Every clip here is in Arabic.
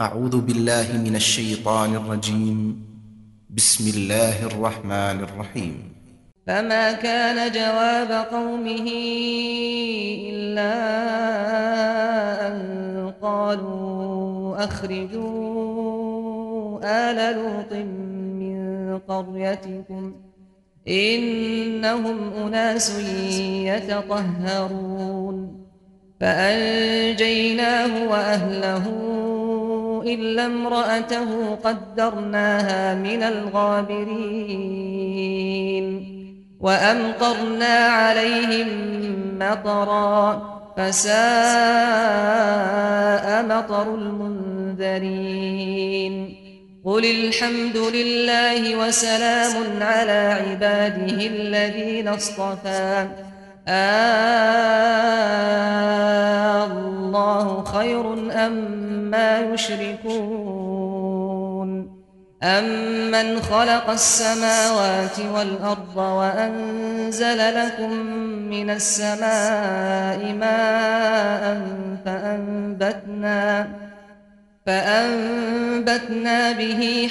أعوذ بالله من الشيطان الرجيم. بسم الله الرحمن الرحيم. فما كان جواب قومه إلا أن قالوا أخرجوا آل لوط من قريتكم إنهم أناس يتطهرون فأنجيناه وأهله إلا امرأته قدرناها من الغابرين وأمطرنا عليهم مطرا فساء مطر المنذرين قل الحمد لله وسلام على عباده الذين اصطفى الله خير أما يشركون أمن خلق السماوات والأرض وأنزل لكم من السماء ماء فأنبتنا به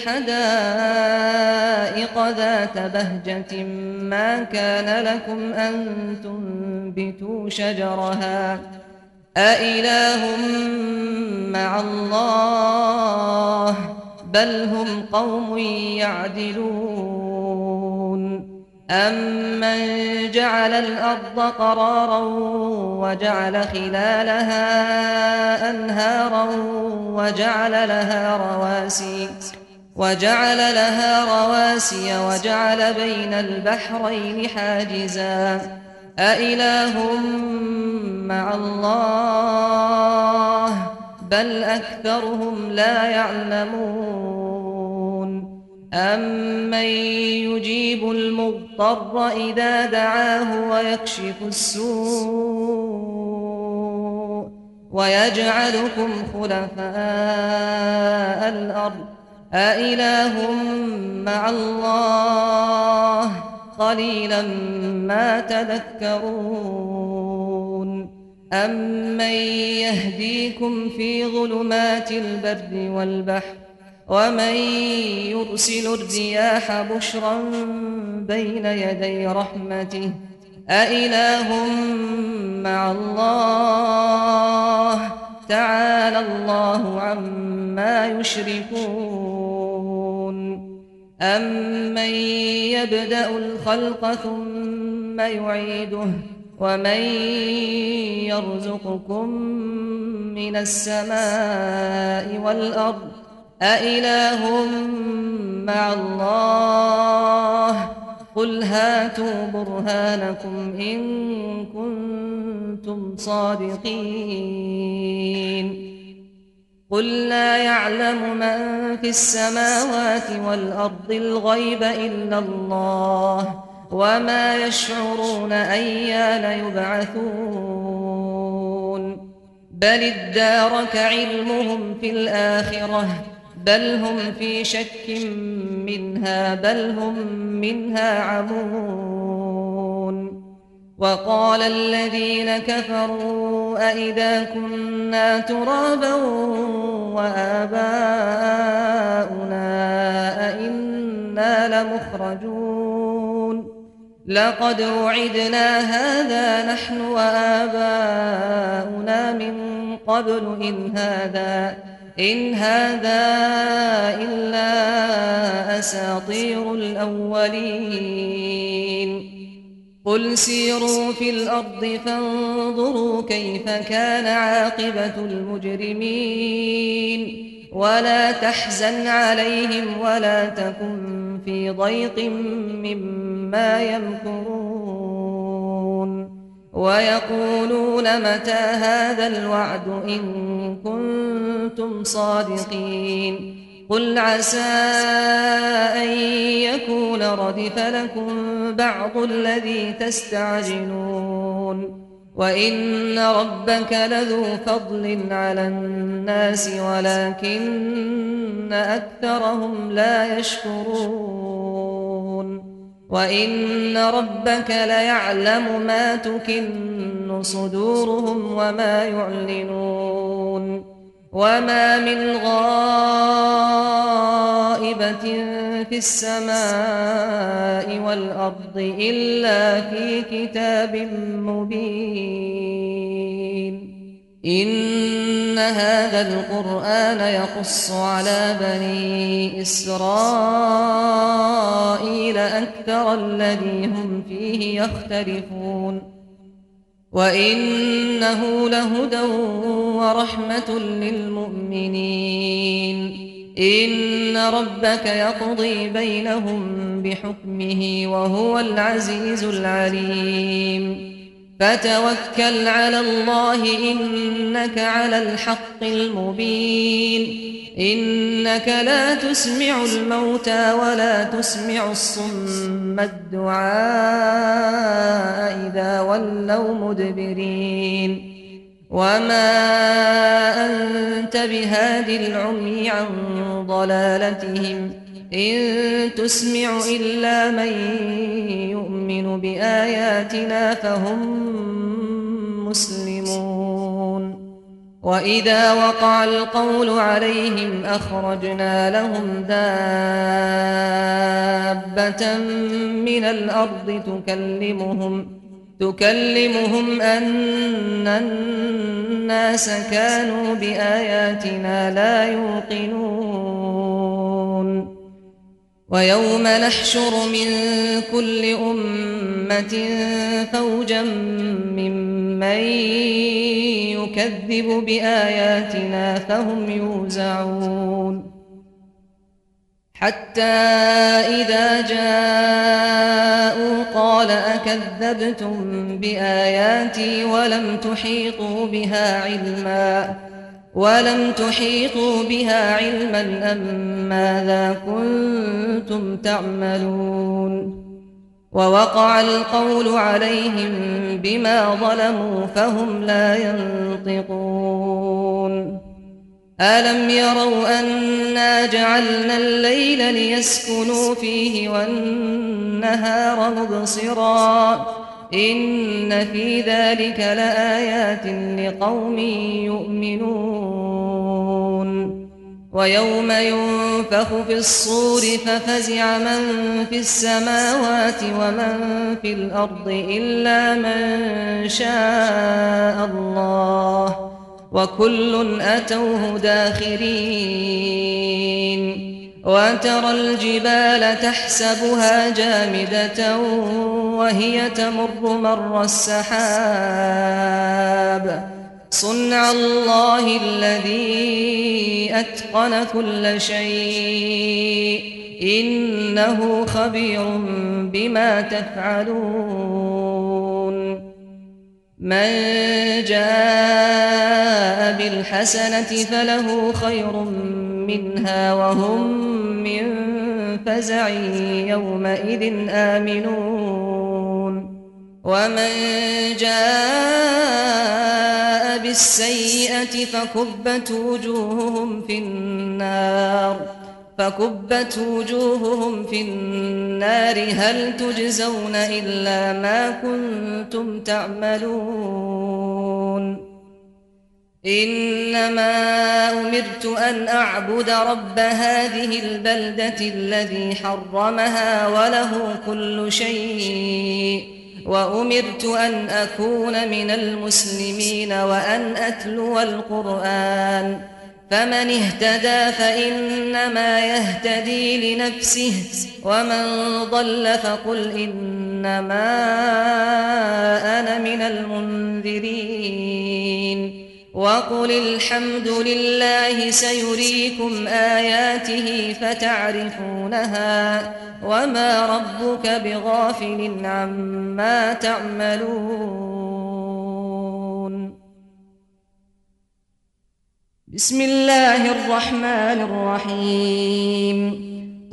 حدائق ذات بهجة ما كان لكم أن تنبتوا شجرها أإله مع الله بل هم قوم يعدلون أمن جعل الأرض قرارا وجعل خلالها أنهارا وجعل لها رواسي وجعل بين البحرين حاجزا أإله مع الله بل أكثرهم لا يعلمون أمن يجيب المضطر إذا دعاه ويكشف السوء ويجعلكم خلفاء الأرض أإله مع الله قليلا ما تذكرون أمن يهديكم في ظلمات البر والبحر ومن يرسل الرياح بشرا بين يدي رحمته أإله مع الله تعالى الله عما يشركون أمن يبدأ الخلق ثم يعيده ومن يرزقكم من السماء والأرض أإله مع الله قل هاتوا برهانكم إن كنتم صادقين قل لا يعلم من في السماوات والأرض الغيب إلا الله وما يشعرون أيان يبعثون بل ادارك علمهم في الآخرة بل هم في شك منها بل هم منها عمون وقال الذين كفروا أئذا كنا ترابا وآباؤنا أئنا لمخرجون لقد وعدنا هذا نحن وآباؤنا من قبل إن هذا إلا أساطير الأولين قل سيروا في الأرض فانظروا كيف كان عاقبة المجرمين ولا تحزن عليهم ولا تكن في ضيق مما يمكرون ويقولون متى هذا الوعد إن كنتم صادقين قل عسى أن يكون ردف لكم بعض الذي تستعجلون وإن ربك لذو فضل على الناس ولكن أكثرهم لا يشكرون وإن ربك ليعلم ما تكن صدورهم وما يعلنون وما من غائبة في السماء والأرض إلا في كتاب مبين إن هذا القرآن يقص على بني إسرائيل أكثر الذي هم فيه يختلفون وإنه لهدى ورحمة للمؤمنين إن ربك يقضي بينهم بحكمه وهو العزيز العليم فتوكل على الله إنك على الحق المبين إنك لا تسمع الموتى ولا تسمع الصم الدعاء إذا ولوا مدبرين وما أنت بهاد العمي عن ضلالتهم إن تسمع إلا من يؤمن بآياتنا فهم مسلمون وإذا وقع القول عليهم أخرجنا لهم دابة من الأرض تكلمهم أن الناس كانوا بآياتنا لا يوقنون ويوم نحشر من كل أمة فوجا ممن يكذب بآياتنا فهم يوزعون حتى إذا جاءوا قال أكذبتم بآياتي ولم تحيطوا بها علما أم ماذا كنتم تعملون ووقع القول عليهم بما ظلموا فهم لا ينطقون ألم يروا أنا جعلنا الليل ليسكنوا فيه والنهار مبصرا إن في ذلك لآيات لقوم يؤمنون ويوم ينفخ في الصور ففزع من في السماوات ومن في الأرض إلا من شاء الله وكل أتوه داخرين وترى الجبال تحسبها جامدة وهي تمر مر السحاب صنع الله الذي أتقن كل شيء إنه خبير بما تفعلون من جاء بالحسنة فله خير منها وهم من فزع يومئذ آمنون ومن جاء بالسيئة فكبت وجوههم في النار هل تجزون إلا ما كنتم تعملون إنما أمرت أن أعبد رب هذه البلدة الذي حرمها وله كل شيء وأمرت أن أكون من المسلمين وأن أتلو القرآن فمن اهتدى فإنما يهتدي لنفسه ومن ضل فقل إنما أنا من المنذرين وقل الحمد لله سيريكم آياته فتعرفونها وما ربك بغافل عما تعملون بسم الله الرحمن الرحيم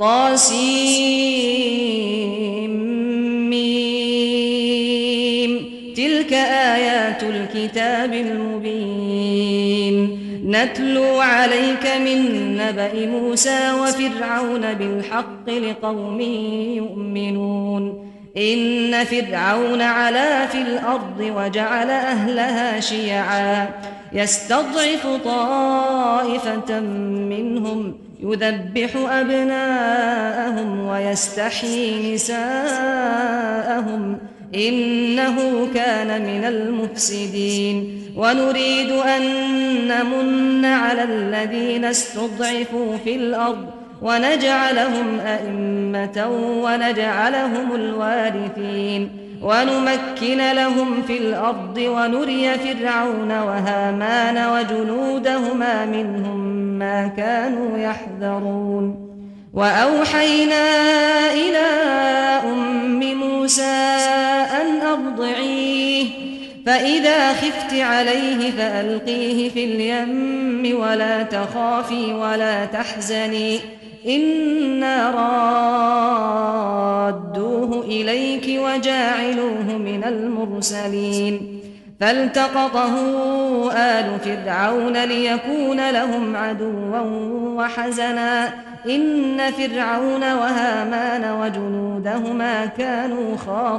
طاسيم تلك آيات الكتاب المبين نتلو عليك من نبأ موسى وفرعون بالحق لقوم يؤمنون إن فرعون علا في الأرض وجعل أهلها شيعا يستضعف طائفة منهم يذبح أبناءهم ويستحيي نساءهم إنه كان من المفسدين ونريد أن نمن على الذين استضعفوا في الأرض ونجعلهم أئمة ونجعلهم الوارثين ونمكن لهم في الأرض ونري فرعون وهامان وجنودهما منهم ما كانوا يحذرون وأوحينا إلى أم موسى أن أرضعيه فإذا خفت عليه فألقيه في اليم ولا تخافي ولا تحزني إنا رادوه إليك وجاعلوه من المرسلين فالتقطه آل فرعون ليكون لهم عدوا وحزنا إن فرعون وهامان وجنودهما كانوا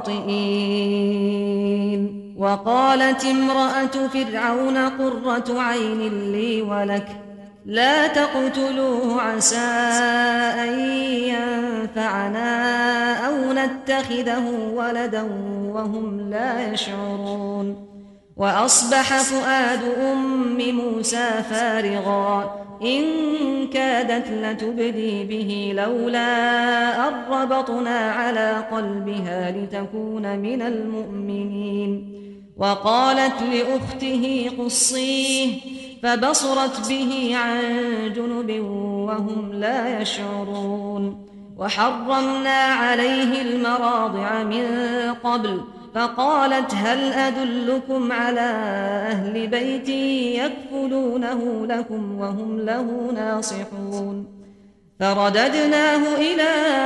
خاطئين وقالت امرأة فرعون قرة عين لي ولك لا تقتلوه عسى أن ينفعنا أو نتخذه ولدا وهم لا يشعرون وأصبح فؤاد أم موسى فارغا إن كادت لتبدي به لولا أن ربطنا على قلبها لتكون من المؤمنين وقالت لأخته قصيه فبصرت به عن جنب وهم لا يشعرون وحرمنا عليه المراضع من قبل فقالت هل أدلكم على أهل بيت يكفلونه لكم وهم له ناصحون فرددناه إلى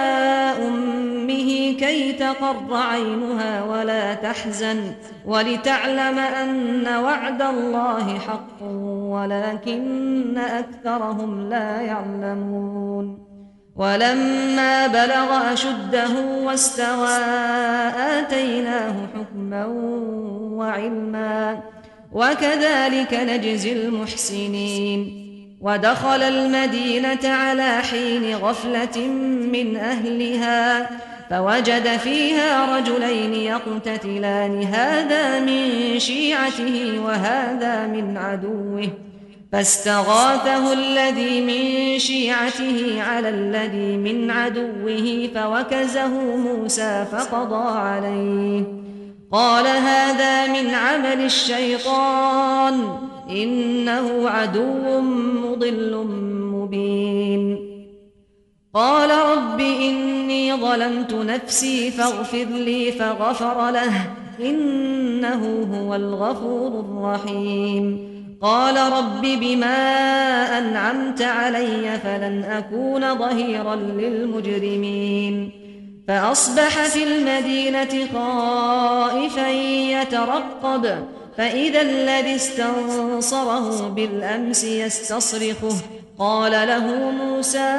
أمه كي تقر عينها ولا تحزن ولتعلم أن وعد الله حق ولكن أكثرهم لا يعلمون ولما بلغ أشده واستوى آتيناه حكما وعلما وكذلك نجزي المحسنين ودخل المدينة على حين غفلة من أهلها فوجد فيها رجلين يقتتلان هذا من شيعته وهذا من عدوه فاستغاثه الذي من شيعته على الذي من عدوه فوكزه موسى فقضى عليه قال هذا من عمل الشيطان إنه عدو مضل مبين قال رب إني ظلمت نفسي فاغفر لي فغفر له إنه هو الغفور الرحيم قال رب بما أنعمت علي فلن أكون ظهيرا للمجرمين فأصبح في المدينة خائفا يترقب فإذا الذي استنصره بالأمس يستصرخه قال له موسى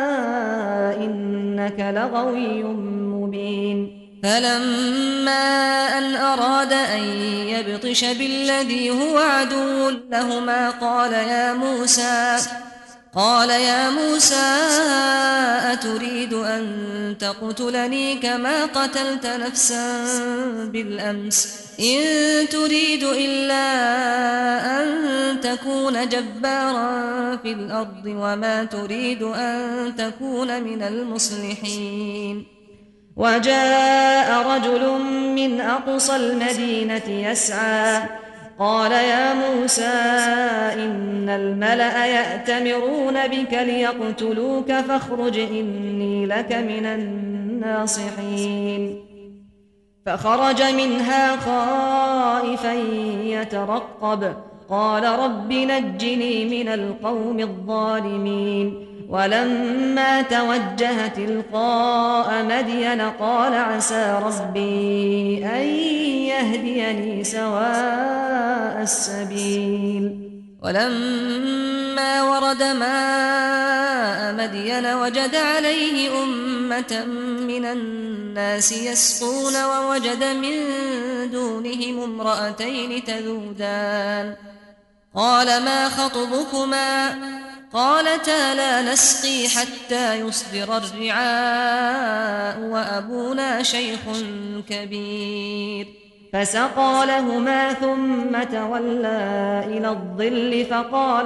إنك لغوي مبين فلما أن أراد أن يبطش بالذي هو عدو لهما قال يا موسى أتريد أن تقتلني كما قتلت نفسا بالأمس إن تريد إلا أن تكون جبارا في الأرض وما تريد أن تكون من المصلحين وجاء رجل من أقصى المدينة يسعى قال يا موسى إن الملأ يأتمرون بك ليقتلوك فاخرج إني لك من الناصحين فخرج منها خائفا يترقب قال رب نجني من القوم الظالمين ولما توجه تلقاء مدين قال عسى ربي أن يهديني سواء السبيل ولما فلما ورد ماء مدين وجد عليه أمة من الناس يسقون ووجد من دونهم امرأتين تذودان قال ما خطبكما قالتا لا نسقي حتى يصدر الرعاء وأبونا شيخ كبير فسقى لهما ثم تولى إلى الظل فقال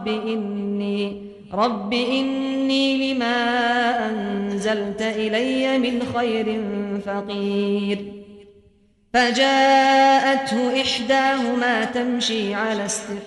رب إني لما أنزلت إلي من خير فقير فجاءته إحداهما تمشي على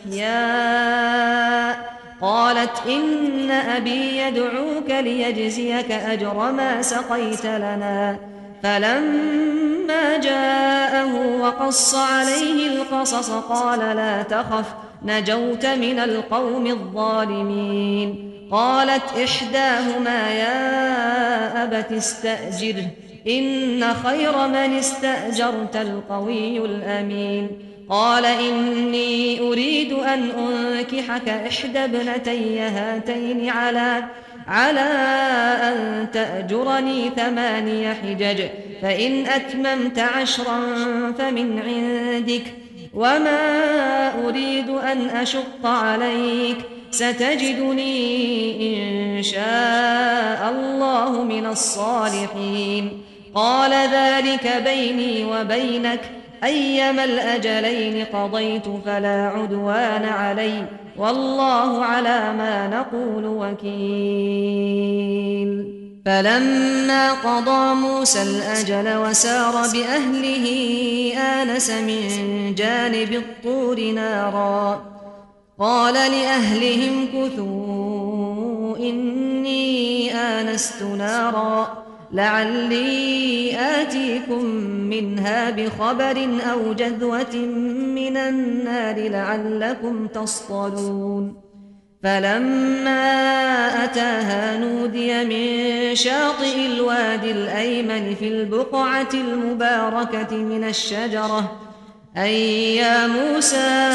استحياء قالت إن أبي يدعوك ليجزيك أجر ما سقيت لنا فلما جاءه وقص عليه القصص قال لا تخف نجوت من القوم الظالمين قالت إحداهما يا أبت استأجره إن خير من استأجرت القوي الأمين قال إني أريد أن أنكحك إحدى ابنتي هاتين على أن تأجرني 8 حجج فإن أتممت 10 فمن عندك وما أريد أن أشق عليك ستجدني إن شاء الله من الصالحين قال ذلك بيني وبينك أيما الأجلين قضيت فلا عدوان علي والله على ما نقول وكيل فلما قضى موسى الأجل وسار بأهله آنس من جانب الطور نارا قال لأهلهم كثوا إني آنست نارا لعلي آتيكم منها بخبر أو جذوة من النار لعلكم تصطلون فلما أتاها نودي من شاطئ الوادي الأيمن في البقعة المباركة من الشجرة أي يا موسى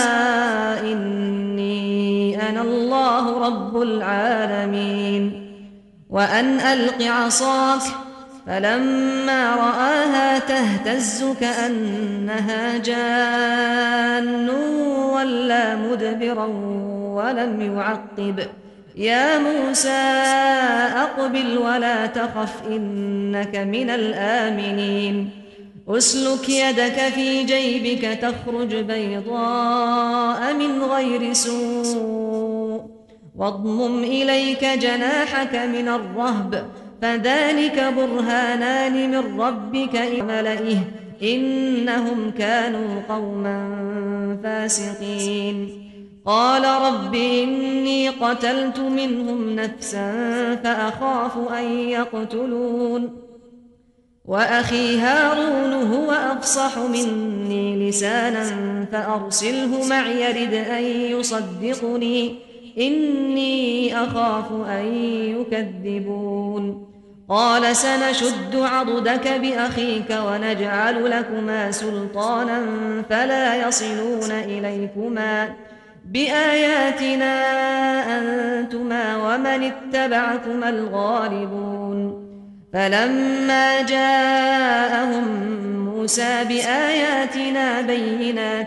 إني أنا الله رب العالمين وأن ألق عصاك فلما رآها تهتز كأنها جان ولا مدبرا ولم يعقب يا موسى أقبل ولا تخف إنك من الآمنين أسلك يدك في جيبك تخرج بيضاء من غير سوء واضمم إليك جناحك من الرهب فذلك برهانان من ربك إلى ملئه إنهم كانوا قوما فاسقين قال رب إني قتلت منهم نفسا فأخاف أن يقتلون وأخي هارون هو أفصح مني لسانا فأرسله معي يرد أن يصدقني إني أخاف أن يكذبون قال سنشد عضدك بأخيك ونجعل لكما سلطانا فلا يصلون إليكما بآياتنا أنتما ومن اتبعكما الغالبون فلما جاءهم موسى بآياتنا بينات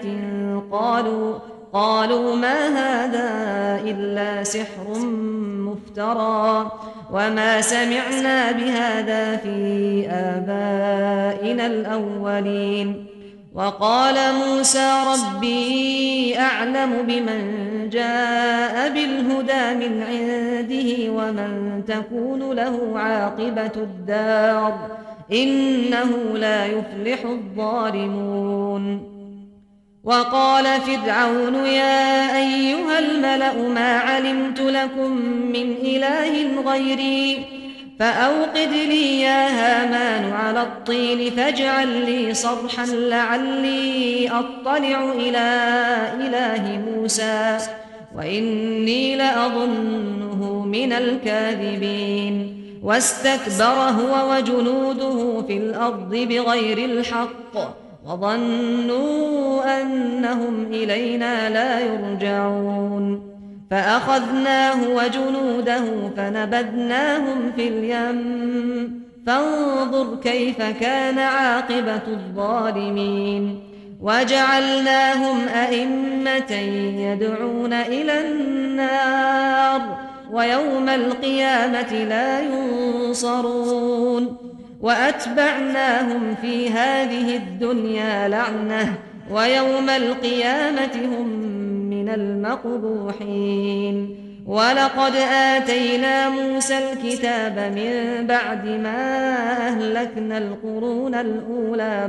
قالوا ما هذا إلا سحر مفترى وما سمعنا بهذا في آبائنا الأولين وقال موسى ربي أعلم بمن جاء بالهدى من عنده ومن تكون له عاقبة الدار إنه لا يفلح الظالمون وقال فرعون يا أيها الملأ ما علمت لكم من إله غيري فأوقد لي يا هامان على الطين فاجعل لي صرحا لعلي أطلع إلى إله موسى وإني لأظنه من الكاذبين واستكبر هو وجنوده في الأرض بغير الحق وظنوا أنهم إلينا لا يرجعون فأخذناه وجنوده فنبذناهم في اليم فانظر كيف كان عاقبة الظالمين وجعلناهم أئمة يدعون إلى النار ويوم القيامة لا ينصرون وأتبعناهم في هذه الدنيا لعنة ويوم القيامة هم من المقبوحين ولقد آتينا موسى الكتاب من بعد ما أهلكنا القرون الأولى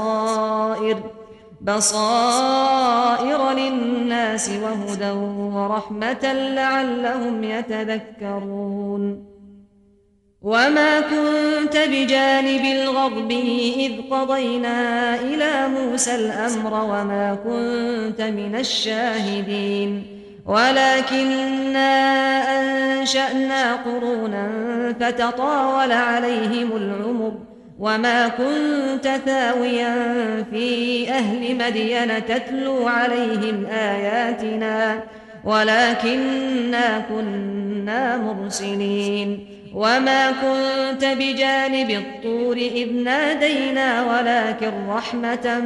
بصائر للناس وهدى ورحمة لعلهم يتذكرون وما كنت بجانب الغرب إذ قضينا إلى موسى الأمر وما كنت من الشاهدين ولكننا أنشأنا قرونا فتطاول عليهم العمر وما كنت ثاويا في أهل مدين تتلو عليهم آياتنا ولكننا كنا مرسلين وما كنت بجانب الطور إذ نادينا ولكن رحمة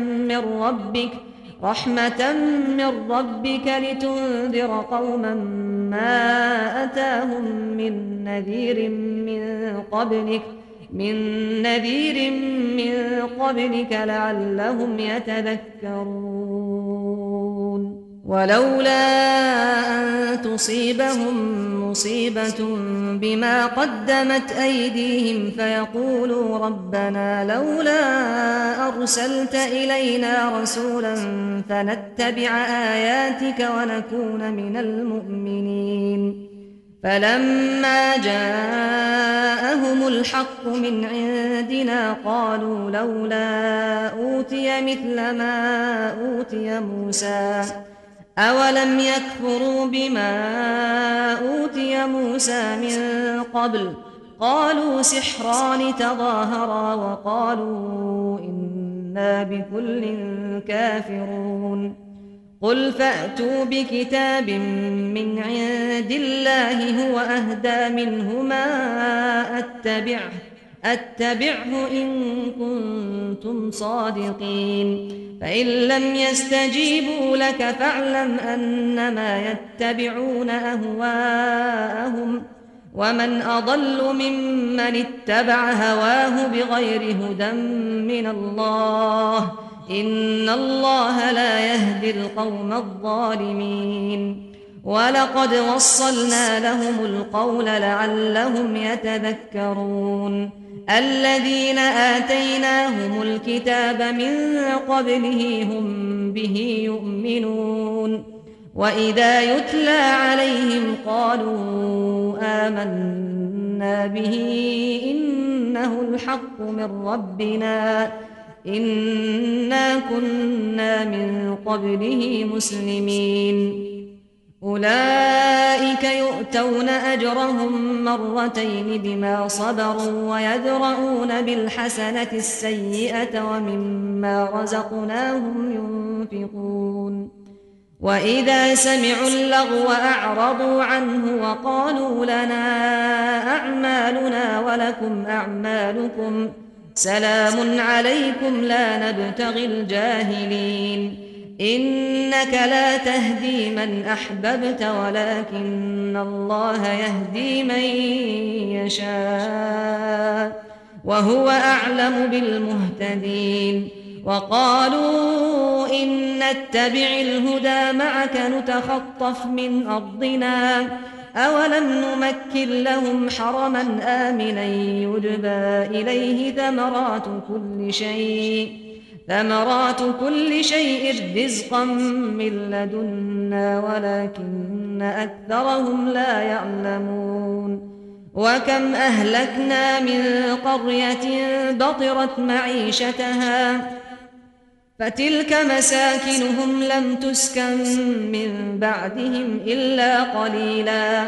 من ربك لتنذر قوما ما أتاهم من نذير من قبلك لعلهم يتذكرون ولولا أن تصيبهم مصيبة بما قدمت أيديهم فيقولوا ربنا لولا أرسلت إلينا رسولا فنتبع آياتك ونكون من المؤمنين فلما جاءهم الحق من عندنا قالوا لولا أوتي مثل ما أوتي موسى أولم يكفروا بما أوتي موسى من قبل قالوا سحران تظاهرا وقالوا إنا بكل كافرون قل فأتوا بكتاب من عند الله هو أهدى منهما أتبعه إن كنتم صادقين فإن لم يستجيبوا لك فاعلم أنما يتبعون أهواءهم ومن أضل ممن اتبع هواه بغير هدى من الله إن الله لا يهدي القوم الظالمين ولقد وصلنا لهم القول لعلهم يتذكرون الذين آتيناهم الكتاب من قبله هم به يؤمنون وإذا يتلى عليهم قالوا آمنا به إنه الحق من ربنا إنا كنا من قبله مسلمين أولئك يؤتون أجرهم مرتين بما صبروا ويدرؤون بالحسنة السيئة ومما رزقناهم ينفقون وإذا سمعوا اللغو أعرضوا عنه وقالوا لنا أعمالنا ولكم أعمالكم سلام عليكم لا نبتغي الجاهلين إنك لا تهدي من أحببت ولكن الله يهدي من يشاء وهو أعلم بالمهتدين وقالوا إن نتبع الهدى معك نتخطف من أرضنا أولم نمكن لهم حرما آمنا يجبى إليه ثمرات كل شيء رزقا من لدنا ولكن أكثرهم لا يعلمون وكم أهلكنا من قرية بطرت معيشتها فتلك مساكنهم لم تسكن من بعدهم إلا قليلا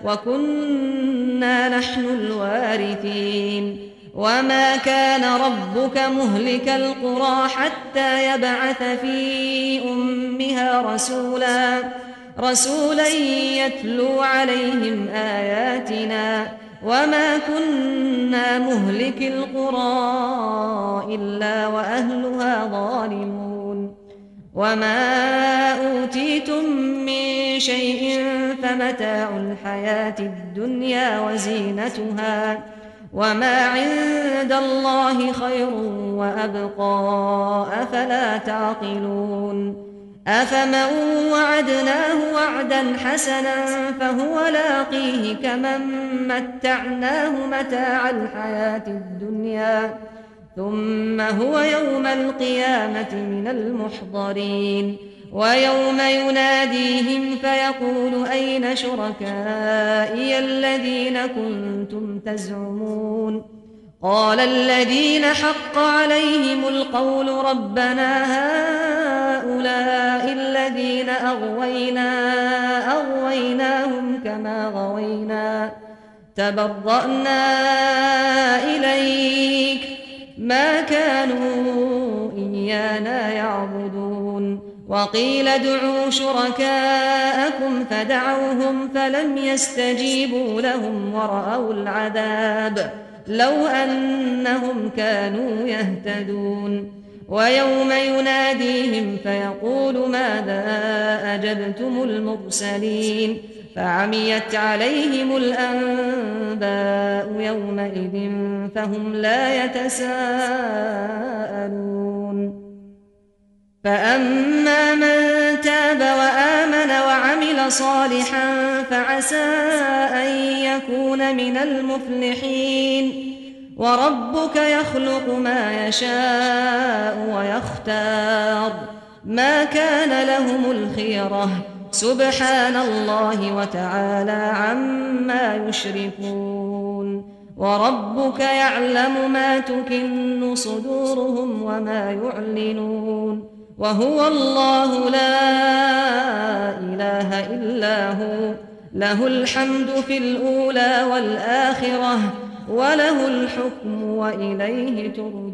وكنا نحن الوارثين وما كان ربك مهلك القرى حتى يبعث في أمها رسولا رسولا يتلو عليهم آياتنا وما كنا مهلك القرى إلا وأهلها ظالمون وما أوتيتم من شيء فمتاع الحياة الدنيا وزينتها وما عند الله خير وأبقى أفلا تعقلون أفمن وعدناه وعدا حسنا فهو لاقيه كمن متعناه متاع الحياة الدنيا ثم هو يوم القيامة من المحضرين ويوم يناديهم فيقول أين شركائي الذين كنتم تزعمون قال الذين حق عليهم القول ربنا هؤلاء الذين أغويناهم كما غوينا تبرأنا إليك ما كانوا إيانا يعبدون وقيل ادعوا شركاءكم فدعوهم فلم يستجيبوا لهم ورأوا العذاب لو أنهم كانوا يهتدون ويوم يناديهم فيقول ماذا أجبتم المرسلين فعميت عليهم الأنباء يومئذ فهم لا يتساءلون فأما من تاب وآمن وعمل صالحا فعسى أن يكون من المفلحين وربك يخلق ما يشاء ويختار ما كان لهم الخيرة سبحان الله وتعالى عما يشركون وربك يعلم ما تكن صدورهم وما يعلنون وهو الله لا إله إلا هو له الحمد في الأولى والآخرة وله الحكم وإليه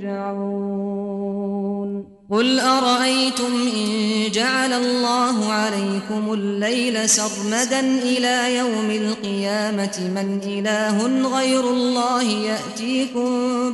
ترجعون قل أرأيتم إن جعل الله عليكم الليل سرمدا إلى يوم القيامة من إله غير الله يأتيكم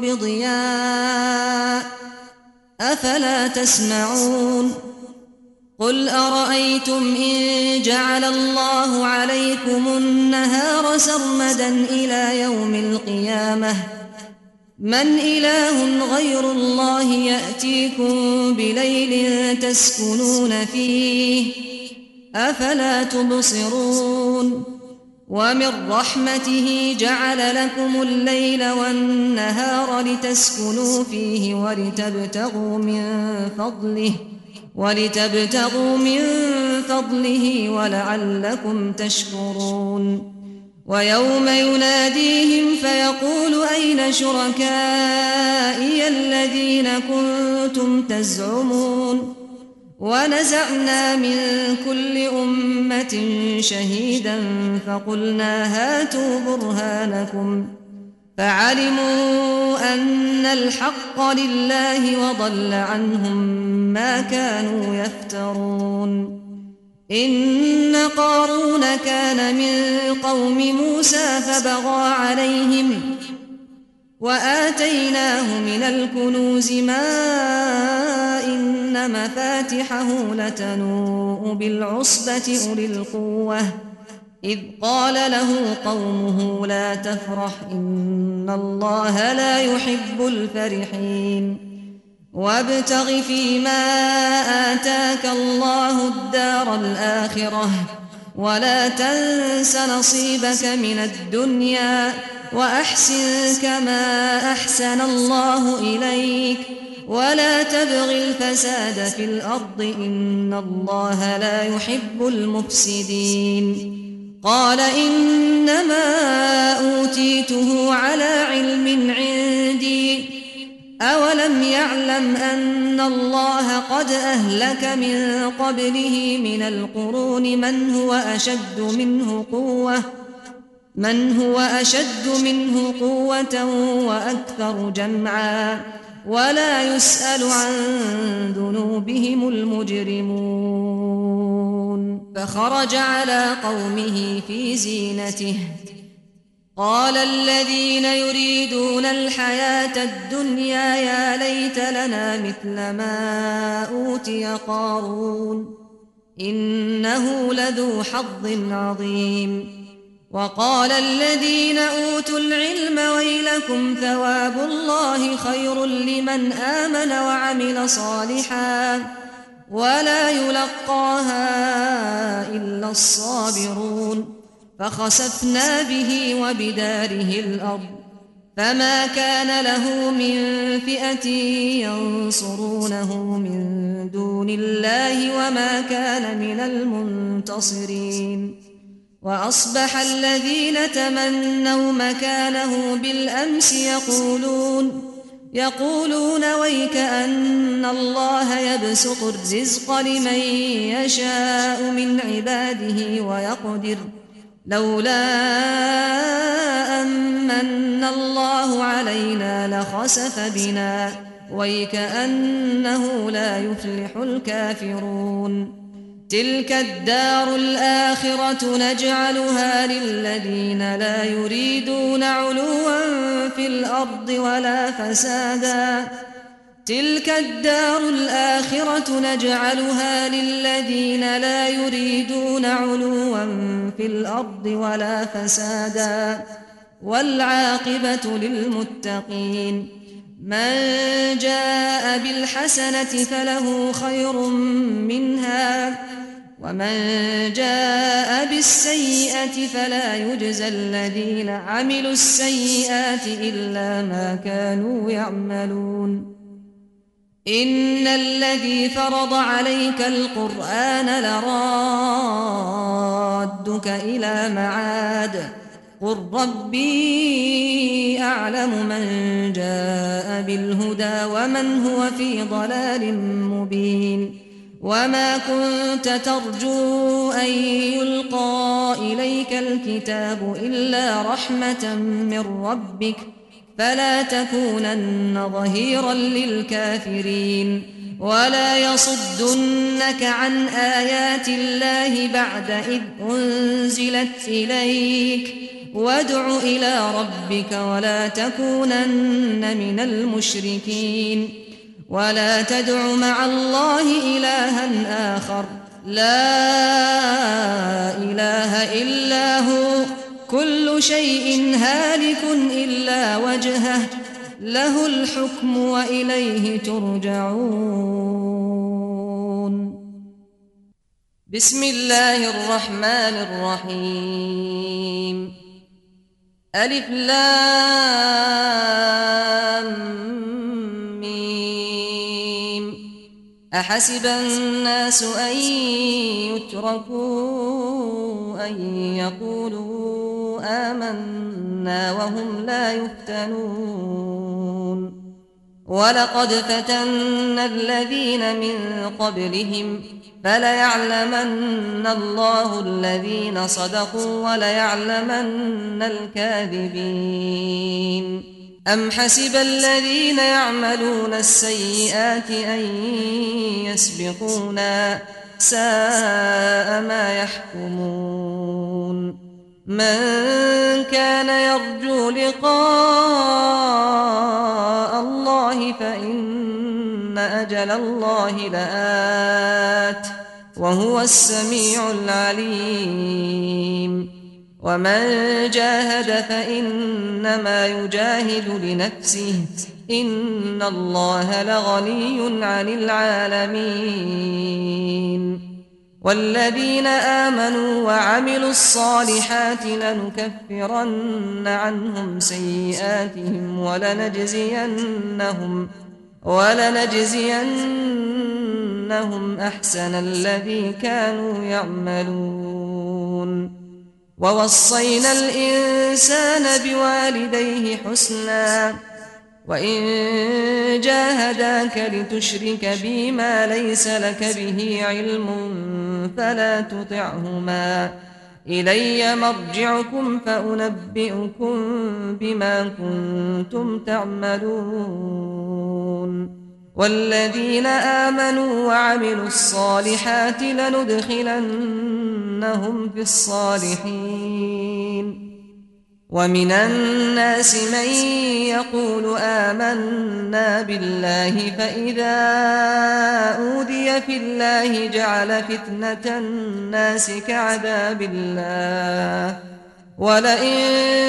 بضياء أفلا تسمعون قل أرأيتم إن جعل الله عليكم النهار سرمدا إلى يوم القيامة من إله غير الله يأتيكم بليل تسكنون فيه أفلا تبصرون ومن رحمته جعل لكم الليل والنهار لتسكنوا فيه ولتبتغوا من فضله ولعلكم تشكرون ويوم يناديهم فيقول أين شركائي الذين كنتم تزعمون ونزعنا من كل أمة شهيدا فقلنا هاتوا برهانكم فعلموا أن الحق لله وضل عنهم ما كانوا يفترون إن قارون كان من قوم موسى فبغى عليهم وآتيناه من الكنوز ما إن مفاتحه لتنوء بالعصبة أولي القوة إذ قال له قومه لا تفرح إن الله لا يحب الفرحين وابتغ فيما آتاك الله الدار الآخرة ولا تنس نصيبك من الدنيا وأحسن كما أحسن الله إليك ولا تبغ الفساد في الأرض إن الله لا يحب المفسدين قال إنما أوتيته على علم عندي أولم يعلم أن الله قد أهلك من قبله من القرون من هو أشد منه قوة وأكثر جمعا ولا يسأل عن ذنوبهم المجرمون فخرج على قومه في زينته قال الذين يريدون الحياة الدنيا يا ليت لنا مثل ما أوتي قارون إنه لذو حظ عظيم. وقال الذين أوتوا العلم ويلكم ثواب الله خير لمن آمن وعمل صالحا ولا يلقاها إلا الصابرون. فخسفنا به وبداره الأرض فما كان له من فئة ينصرونه من دون الله وما كان من المنتصرين. وأصبح الذين تمنوا مكانه بالأمس يقولون ويك أن الله يبسط الرزق لمن يشاء من عباده ويقدر لولا أمن الله علينا لخسف بنا ويكأنه لا يفلح الكافرون. تلك الدار الآخرة نجعلها للذين لا يريدون علوا في الأرض ولا فسادا تلك الدار الآخرة نجعلها للذين لا يريدون علوا في الأرض ولا فسادا والعاقبة للمتقين. من جاء بالحسنة فله خير منها ومن جاء بالسيئة فلا يجزى الذين عملوا السيئات إلا ما كانوا يعملون. إن الذي فرض عليك القرآن لرادك إلى معاد قل ربي أعلم من جاء بالهدى ومن هو في ضلال مبين. وما كنت ترجو أن يلقى إليك الكتاب إلا رحمة من ربك فلا تكونن ظهيرا للكافرين. ولا يصدنك عن آيات الله بعد إذ أنزلت إليك وادع إلى ربك ولا تكونن من المشركين. ولا تدع مع الله إلها آخر لا إله إلا هو كل شيء هالك إلا وجهه له الحكم وإليه ترجعون. بسم الله الرحمن الرحيم. ألف لام ميم. أحسب الناس أن يتركوا أن يقولوا آمنا وهم لا يفتنون. ولقد فتنا الذين من قبلهم فليعلمن الله الذين صدقوا وليعلمن الكاذبين. أم حسب الذين يعملون السيئات أن يسبقونا ساء ما يحكمون. من كان يرجو لقاء الله فإن أجل الله لآت وهو السميع العليم. ومن جاهد فإنما يجاهد لنفسه إن الله لغني عن العالمين. والذين آمنوا وعملوا الصالحات لنكفرن عنهم سيئاتهم ولنجزينهم أحسن الذي كانوا يعملون. ووصينا الإنسان بوالديه حسنا وإن جاهداك لتشرك بي ما ليس لك به علم فلا تطعهما إلي مرجعكم فأنبئكم بما كنتم تعملون. والذين آمنوا وعملوا الصالحات لندخلنهم في الصالحين ومن الناس من يقول آمنا بالله فإذا أوذي في الله جعل فتنة الناس كعذاب الله ولئن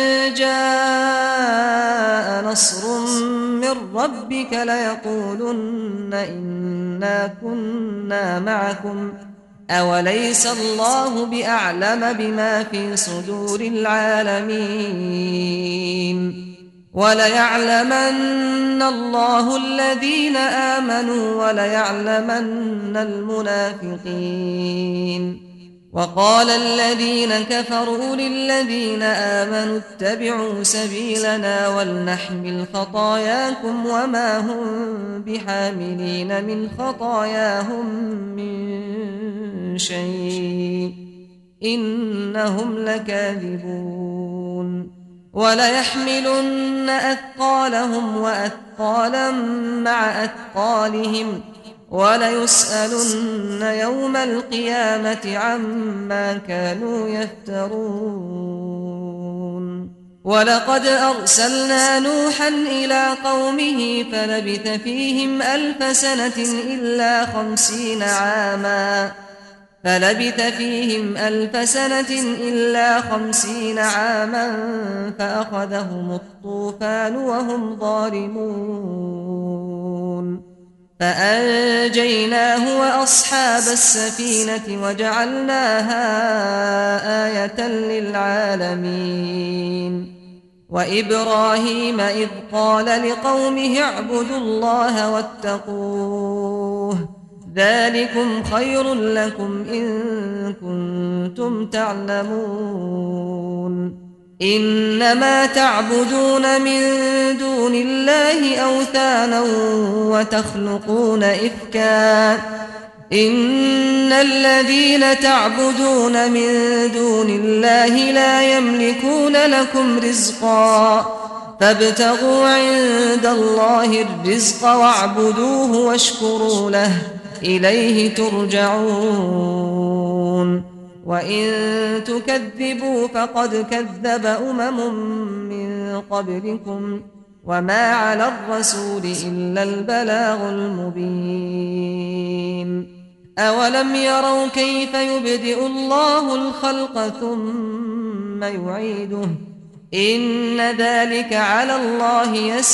جاء نصر من ربك ليقولن إنا كنا معكم أوليس الله بأعلم بما في صدور العالمين وليعلمن الله الذين آمنوا وليعلمن المنافقين وقال الذين كفروا للذين آمنوا اتبعوا سبيلنا ولنحمل خطاياكم وما هم بحاملين من خطاياهم من شيء إنهم لكاذبون وليحملن أثقالهم وأثقالا مع أثقالهم وليسألن يوم القيامة عما كانوا يفترون ولقد أرسلنا نوحا إلى قومه فلبث فيهم 1000 سنة إلا 50 عاما فأخذهم الطوفان وهم ظالمون فأنجيناه وأصحاب السفينة وجعلناها آية للعالمين وإبراهيم إذ قال لقومه اعبدوا الله واتقوه ذلكم خير لكم إن كنتم تعلمون إنما تعبدون من دون الله أوثانا وتخلقون إفكا إن الذين تعبدون من دون الله لا يملكون لكم رزقا فابتغوا عند الله الرزق واعبدوه واشكروا له إليه ترجعون وإن تكذبوا فقد كذب من قبلكم وما على الرسول إلا البلاغ المبين أولم يروا كيف يبدئ الله الخلق ثم يعيده إن ذلك على الله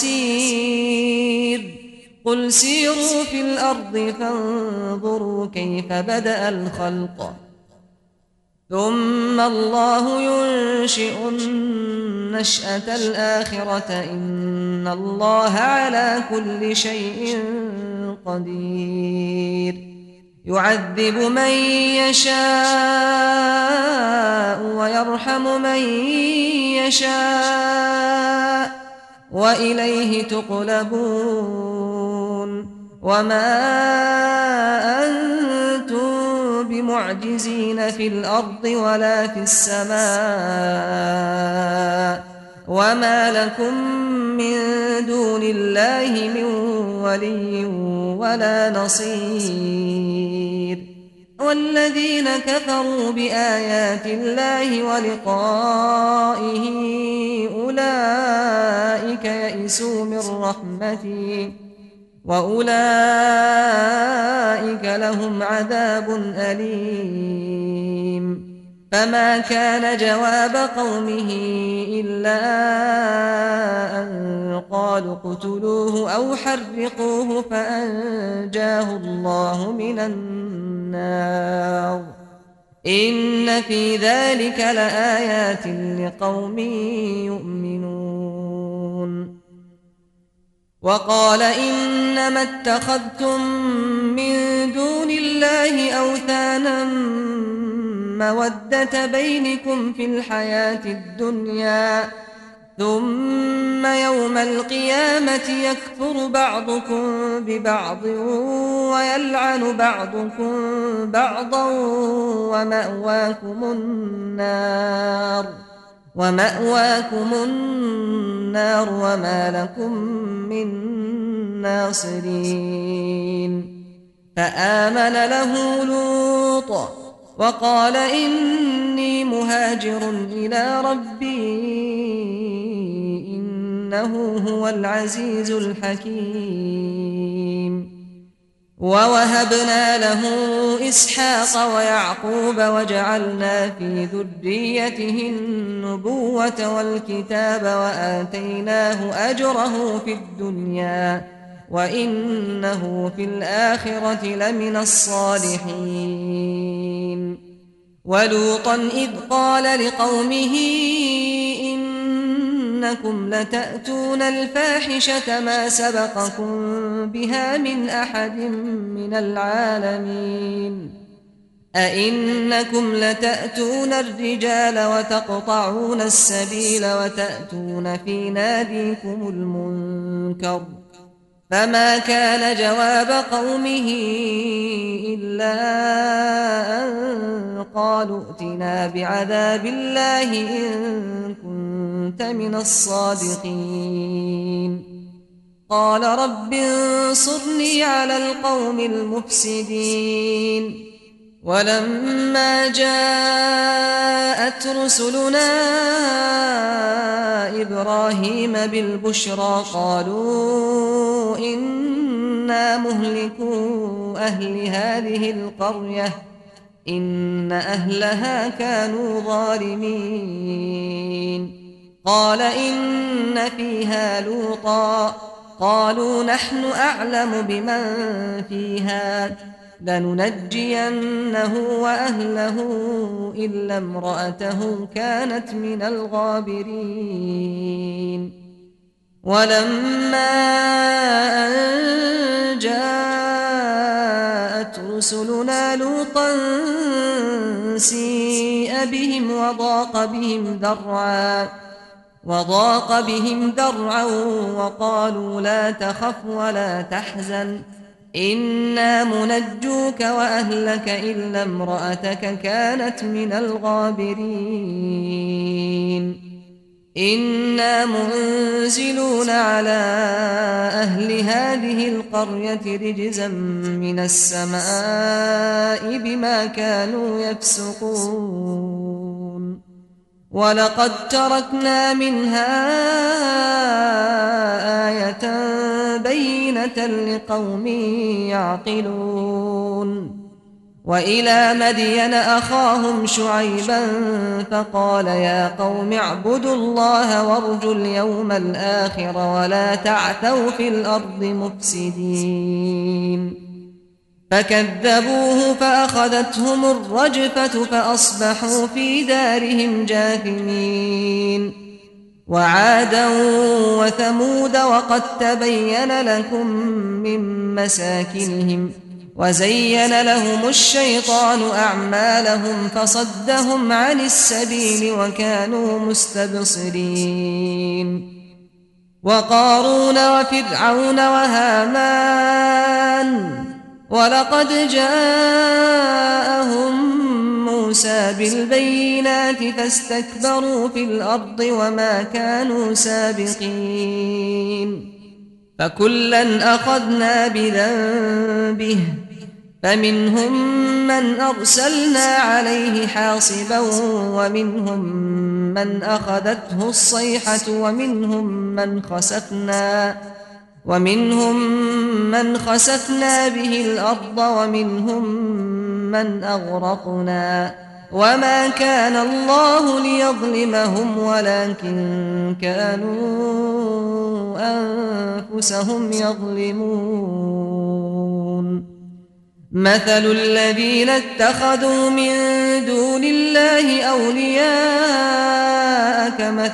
يسير قل سيروا في الأرض فانظروا كيف بدأ الخلق ثم الله ينشئ النشأة الآخرة إن الله على كل شيء قدير يعذب من يشاء ويرحم من يشاء وإليه تقلبون وما أنتم بمعجزين في الأرض ولا في السماء وما لكم من دون الله من ولي ولا نصير والذين كفروا بآيات الله ولقائه أولئك يئسوا من رحمتي وأولئك لهم عذاب أليم فما كان جواب قومه إلا أن قالوا اقتلوه أو حرقوه فأنجاه الله من النار إن في ذلك لآيات لقوم يؤمنون وقال إنما اتخذتم من دون الله أوثانا مودة بينكم في الحياة الدنيا ثم يوم القيامة يكفر بعضكم ببعض ويلعن بعضكم بعضا ومأواكم النار وما لكم من الناصرين فآمن له لوط وقال إني مهاجر إلى ربي إنه هو العزيز الحكيم ووهبنا له إسحاق ويعقوب وجعلنا في ذريته النبوة والكتاب وآتيناه أجره في الدنيا وإنه في الآخرة لمن الصالحين ولوطا إذ قال لقومه إنكم لتأتون الفاحشة ما سبقكم بها من أحد من العالمين أئنكم لتأتون الرجال وتقطعون السبيل وتأتون في ناديكم المنكر فما كان جواب قومه إلا أن قالوا ائتنا بعذاب الله إن كنت من الصادقين قال رب انصرني على القوم المفسدين ولما جاءت رسلنا إبراهيم بالبشرى قالوا إنا مهلكو أهل هذه القرية إن أهلها كانوا ظالمين قال إن فيها لوطا قالوا نحن أعلم بمن فيها لننجينه وأهله إلا امرأته كانت من الغابرين ولما أن جاءت رسلنا لوطا سيء بهم وضاق بهم ذرعا وقالوا لا تخف ولا تحزن إنا منجوك وأهلك إلا امرأتك كانت من الغابرين إنا منزلون على أهل هذه القرية رجزا من السماء بما كانوا يفسقون ولقد تركنا منها آية بينة لقوم يعقلون وإلى مدين أخاهم شعيبا فقال يا قوم اعبدوا الله وارجوا اليوم الآخر ولا تعثوا في الأرض مفسدين فكذبوه فأخذتهم الرجفة فأصبحوا في دارهم جاثمين وعادا وثمود وقد تبين لكم من مساكنهم وزين لهم الشيطان أعمالهم فصدهم عن السبيل وكانوا مستبصرين وقارون وفرعون وهامان ولقد جاءهم موسى بالبينات فاستكبروا في الأرض وما كانوا سابقين فكلا أخذنا بذنبه فمنهم من أرسلنا عليه حاصبا ومنهم من أخذته الصيحة ومنهم من خسفنا به الأرض ومنهم من أغرقنا وما كان الله ليظلمهم ولكن كانوا أنفسهم يظلمون مثل الذين اتخذوا من دون الله أولياء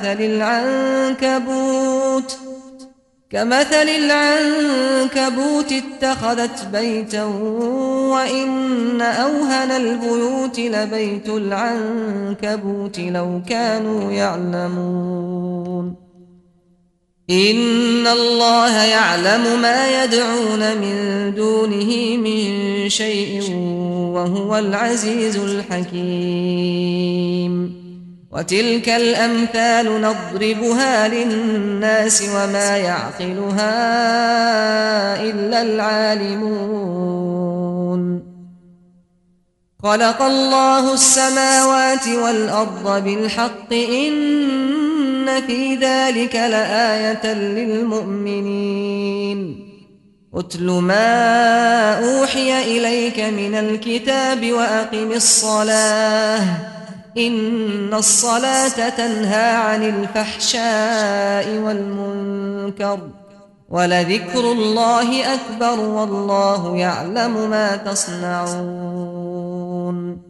كمثل العنكبوت اتخذت بيتا وإن أوهن البيوت لبيت العنكبوت لو كانوا يعلمون إن الله يعلم ما يدعون من دونه من شيء وهو العزيز الحكيم وتلك الأمثال نضربها للناس وما يعقلها إلا العالمون. خلق الله السماوات والأرض بالحق إن في ذلك لآية للمؤمنين. اتل ما أوحي إليك من الكتاب وأقم الصلاة إن الصلاة تنهى عن الفحشاء والمنكر ولذكر الله أكبر والله يعلم ما تصنعون.